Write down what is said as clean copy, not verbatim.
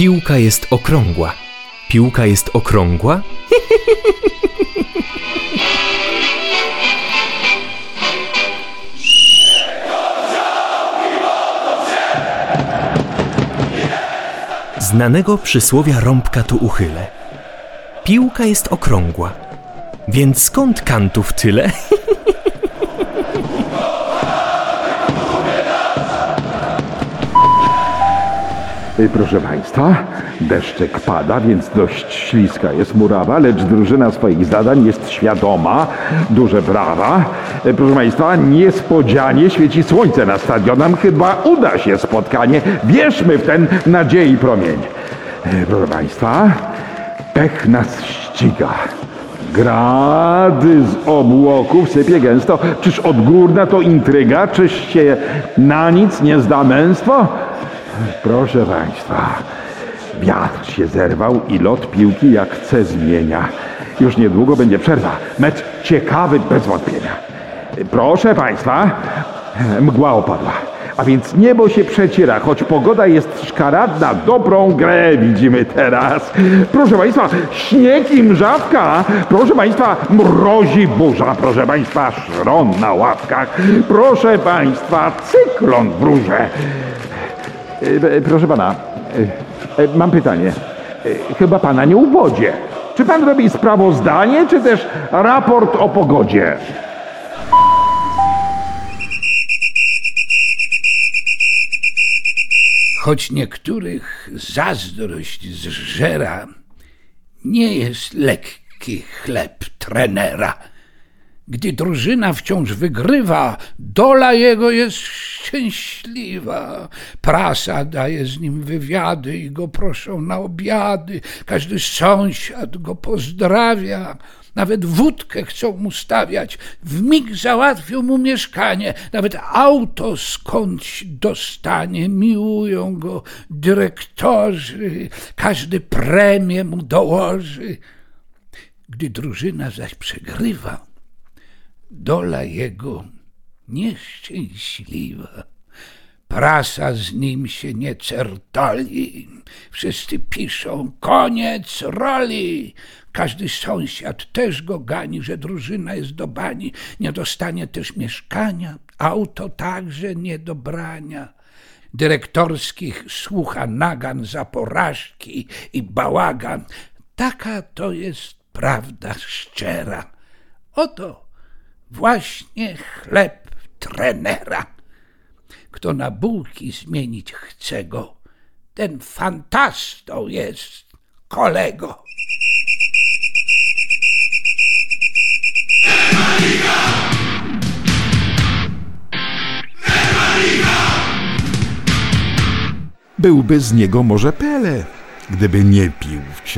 Piłka jest okrągła. Piłka jest okrągła? Znanego przysłowia rąbka tu uchylę. Piłka jest okrągła, więc skąd kantów tyle? Proszę Państwa, deszczek pada, więc dość śliska jest murawa, lecz drużyna swoich zadań jest świadoma. Duże brawa. Proszę Państwa, niespodzianie świeci słońce na stadionem. Chyba uda się spotkanie. Wierzmy w ten nadziei promień. Proszę Państwa, pech nas ściga. Grady z obłoków sypie gęsto. Czyż odgórna to intryga? Czyż się na nic nie zda męstwo? Proszę Państwa, wiatr się zerwał i lot piłki jak chce zmienia. Już niedługo będzie przerwa. Mecz ciekawy bez wątpienia. Proszę Państwa, mgła opadła, a więc niebo się przeciera, choć pogoda jest szkaradna, dobrą grę widzimy teraz. Proszę Państwa, śnieg i mrzawka. Proszę Państwa, mrozi burza. Proszę Państwa, szron na ławkach. Proszę Państwa, cyklon wróże. Proszę pana, mam pytanie. Chyba pana nie uwodzie. Czy pan robi sprawozdanie, czy też raport o pogodzie? Choć niektórych zazdrość zżera, nie jest lekki chleb trenera. Gdy drużyna wciąż wygrywa, dola jego jest szczęśliwa. Prasa daje z nim wywiady i go proszą na obiady. Każdy sąsiad go pozdrawia. Nawet wódkę chcą mu stawiać. Wmig załatwią mu mieszkanie. Nawet auto skądś dostanie. Miłują go dyrektorzy. Każdy premię mu dołoży. Gdy drużyna zaś przegrywa, dola jego nieszczęśliwa. Prasa z nim się nie certoli. Wszyscy piszą: koniec roli. Każdy sąsiad też go gani, że drużyna jest do bani. Nie dostanie też mieszkania, auto także nie do brania. Dyrektorskich słucha nagan za porażki i bałagan. Taka to jest prawda szczera. Oto właśnie chleb trenera. Kto na bułki zmienić chce go, ten fantastą jest kolego. Byłby z niego może Pele, gdyby nie pił wciąż.